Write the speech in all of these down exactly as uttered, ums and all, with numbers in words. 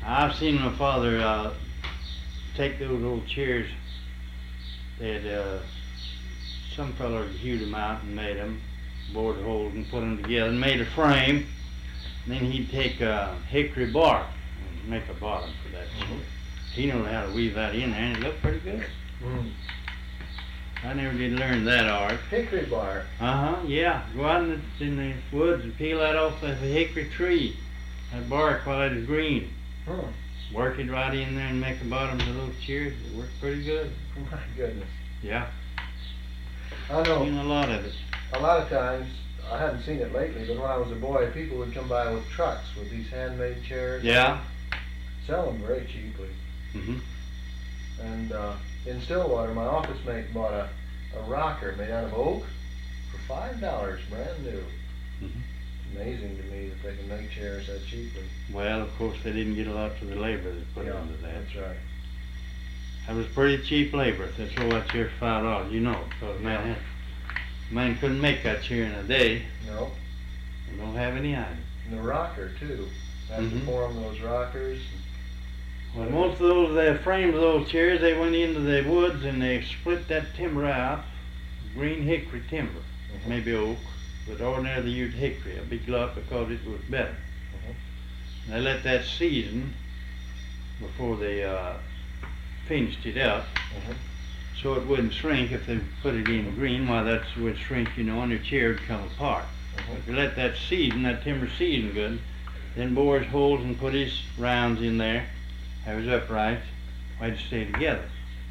I've seen my father uh, take those old chairs. They'd, uh, some fellow hewed them out and made them, bored holes and put them together and made a frame. And then he'd take uh, hickory bark and make a bottom for that chair. Mm-hmm. He knew how to weave that in there, and it looked pretty good. Mm. I never did learn that art. Hickory bark? Uh-huh, yeah. Go out in the, in the woods and peel that off the hickory tree, that bark while it is green. Hmm. Work it right in there and make the bottoms of those chairs. It worked pretty good. Oh my goodness. Yeah. I know. Seen a lot of it. A lot of times, I haven't seen it lately, but when I was a boy, people would come by with trucks with these handmade chairs. Yeah. Sell them very cheaply. Mm-hmm. And uh, in Stillwater, my office mate bought a, a rocker made out of oak for five dollars, brand new. Mm-hmm. Amazing to me that they can make chairs that cheaply. Well, of course, they didn't get a lot for the labor that put yeah, into that. That's right. That was pretty cheap labor if they sold that chair for five dollars, you know, because man, had, man couldn't make that chair in a day. No. They don't have any idea. And the rocker, too. Had mm-hmm. to form those rockers. Well, most of those, the frames of those chairs, they went into the woods and they split that timber out, green hickory timber, mm-hmm. maybe oak, but ordinarily they used hickory, a big lot, because it was better. Mm-hmm. They let that season before they uh, finished it up, mm-hmm. so it wouldn't shrink. If they put it in green, well, that would shrink, you know, and your chair would come apart. Mm-hmm. If you let that season, that timber season good, then bore his holes and put his rounds in there, have his uprights, why to stay together.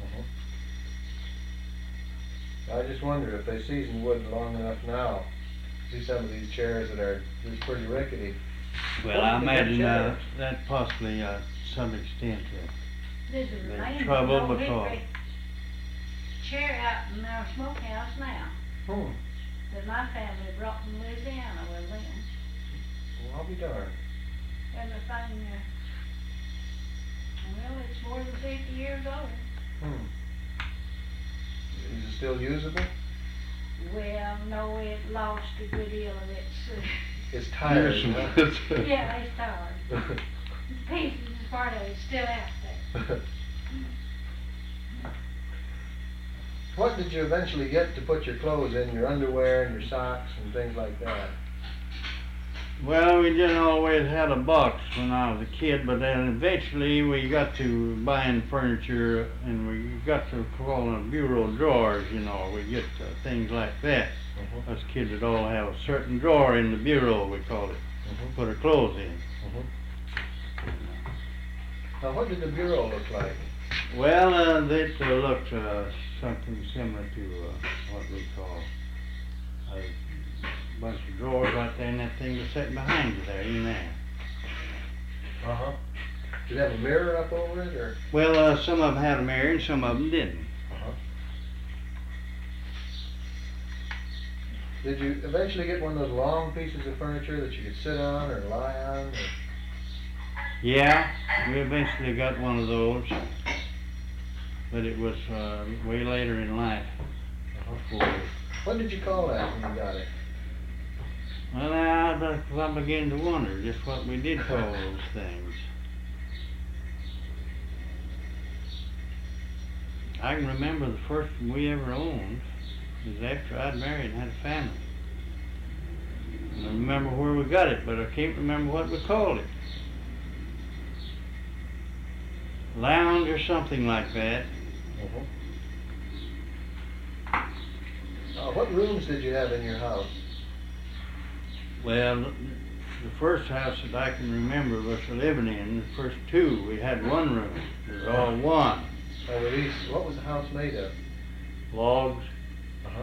Uh-huh. I just wonder if they season wood long enough now. See some of these chairs that are just pretty rickety. Well, I imagine uh, that possibly uh, to some extent uh, the trouble because chair out in our smokehouse now. Hmm. That my family brought from Louisiana with them. Well, I'll be darned. And the thing, uh, well, it's more than fifty years old. Hmm. Is it still usable? Well, no, it lost a good deal of its. Uh, it's tired. Huh? Yeah, it's tired. Pieces is part of it still out there. What did you eventually get to put your clothes in, your underwear and your socks and things like that? Well, we didn't always have a box when I was a kid, but then eventually we got to buying furniture and we got to calling them bureau drawers, you know. We get uh, things like that. Uh-huh. Us kids would all have a certain drawer in the bureau, we called it, uh-huh. put our clothes in. Uh-huh. Now, what did the bureau look like? Well, uh, it uh, looked uh, something similar to uh, what we call a bunch of drawers right there, and that thing was sitting behind you there, in there. Uh-huh. Did it have a mirror up over it, or? Well, uh, some of them had a mirror, and some of them didn't. Uh-huh. Did you eventually get one of those long pieces of furniture that you could sit on or lie on? Or? Yeah, we eventually got one of those, but it was uh, way later in life. Uh-huh. What did you call that when you got it? Well, I, I began to wonder just what we did call those things. I can remember the first one we ever owned was after I'd married and had a family. And I remember where we got it, but I can't remember what we called it. Lounge or something like that. Uh-huh. Uh, what rooms did you have in your house? Well, the first house that I can remember was living in, the first two, we had one room. It was all one. Oh, were these, what was the house made of? Logs. Uh-huh.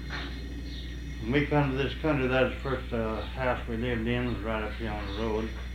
When we come to this country, that was the first uh, house we lived in, was right up here on the road.